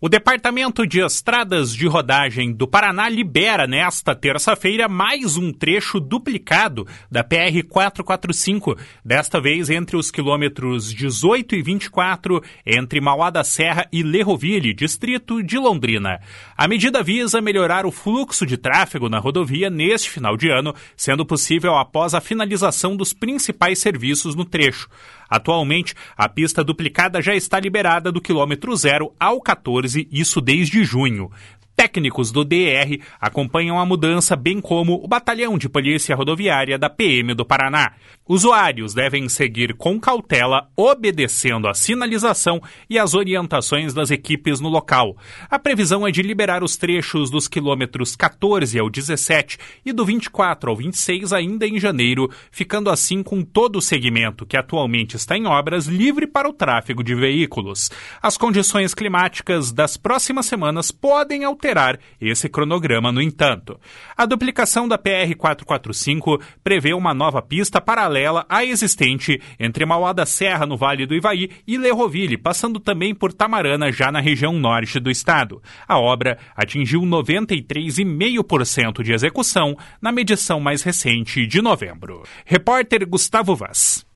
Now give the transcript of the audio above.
O Departamento de Estradas de Rodagem do Paraná libera nesta terça-feira mais um trecho duplicado da PR-445, desta vez entre os quilômetros 18 e 24, entre Mauá da Serra e Lerroville, distrito de Londrina. A medida visa melhorar o fluxo de tráfego na rodovia neste final de ano, sendo possível após a finalização dos principais serviços no trecho. Atualmente, a pista duplicada já está liberada do quilômetro 0 ao 14, isso desde junho. Técnicos do DR acompanham a mudança, bem como o Batalhão de Polícia Rodoviária da PM do Paraná. Usuários devem seguir com cautela, obedecendo a sinalização e as orientações das equipes no local. A previsão é de liberar os trechos dos quilômetros 14 ao 17 e do 24 ao 26 ainda em janeiro, ficando assim com todo o segmento que atualmente está em obras livre para o tráfego de veículos. As condições climáticas das próximas semanas podem alterar esse cronograma, no entanto. A duplicação da PR-445 prevê uma nova pista paralela à existente entre Mauá da Serra, no Vale do Ivaí, e Lerroville, passando também por Tamarana, já na região norte do estado. A obra atingiu 93,5% de execução na medição mais recente de novembro. Repórter Gustavo Vaz.